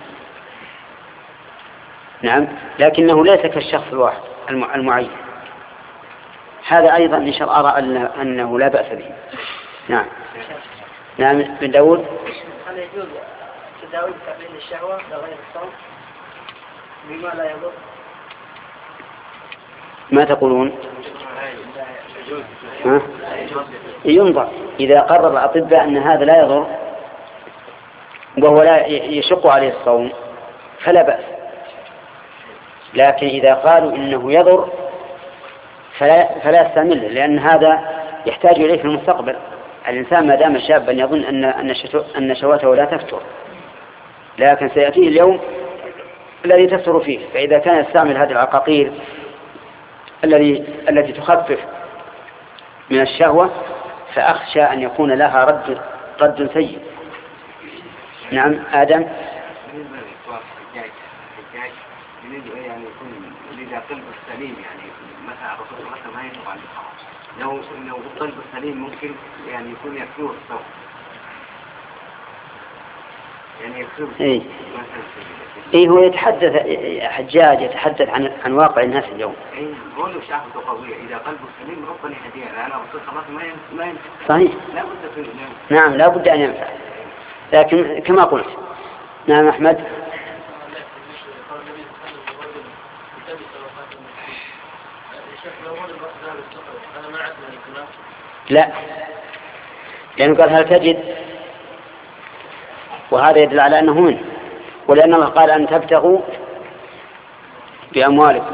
S2: نعم، لكنه ليس كالشخص الواحد المعين. هذا أيضا إن شاء الله أرى أنه لا بأس به. نعم. نعم. بن داود.
S3: هل يجوز تداوي تقليل الشهوة لغير الصوم بما لا يضر؟
S2: ما تقولون؟ ينظر إذا قرر الأطباء أن هذا لا يضر وهو لا يشق عليه الصوم فلا بأس، لكن إذا قالوا إنه يضر فلا يستعمل، لأن هذا يحتاج إليه في المستقبل. الإنسان ما دام شابا يظن أن شهوته لا تفتر. لكن سيأتيه اليوم الذي تسر فيه. فإذا كان يستعمل هذه العقاقير التي تخفف من الشهوة فأخشى أن يكون لها رد سيء. نعم آدم.
S7: يعني يكون إذا قلب السليم يعني مثلا الرسول مثلا ما ينفع الحرام لو القلب السليم ممكن يعني يكون يكفيه الصوت يعني يكفيه
S2: إيه هو يتحدث حجاج يتحدث عن واقع الناس اليوم.
S7: هو له شهوة قوية إذا قلبه سليم ربنا يهديه أنا الرسول خلاص ما ينفع.
S2: صحيح.
S7: لا بد فيه.
S2: نعم لا بد أن ينفع لكن كما قلت. نعم أحمد. لا لأنه قال هل تجد وهذا يدل على أنه منه ولأن الله قال أن تبتغوا بأموالكم.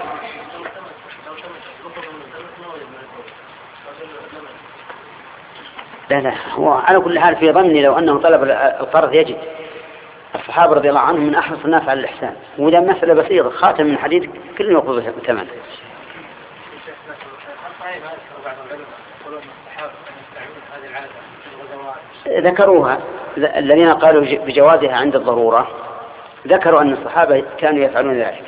S2: لا هو على كل حال في ظني لو أنه طلب القرض يجد. الصحابة رضي الله عنهم من أحرص الناس على الإحسان وده مسألة بسيطة خاتم من حديد كل يقضي ثمنه. ذكروها الذين قالوا بجوازها عند الضرورة ذكروا أن الصحابة كانوا يفعلون ذلك.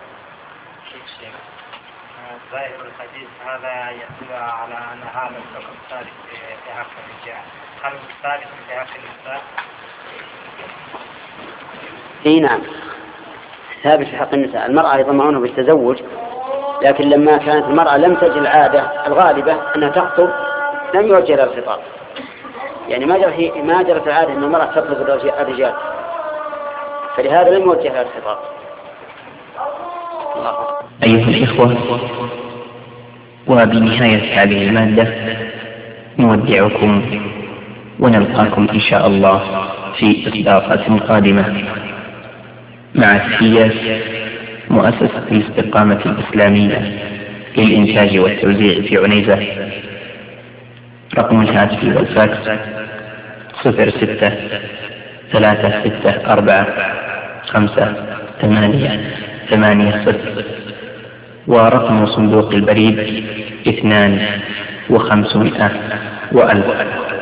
S6: ظاهر الحديث هذا يدل على أن هذا الحكم ثابت في حق الرجال. هل ثابت في حق النساء؟
S2: اي نعم ثابت في حق النساء. المرأة يطمعون بالتزوج لكن لما كانت المرأة لم تجد العادة الغالبة أنها تخطب لم يوجه لها الخطاب. يعني ما جرت العادة أن المرأة تطلب الرجال فلهذا لم يوجه لها الخطاب.
S1: أيها الإخوة وبنهاية هذه المادة نودعكم ونلقاكم إن شاء الله في إصدارات قادمة مع تحيات مؤسسة الاستقامة الإسلامية للإنتاج والتوزيع في عنيزة. رقم الهاتف والفاكس 06-364-5-8-8 ورقم صندوق البريد 2 و500 و1000.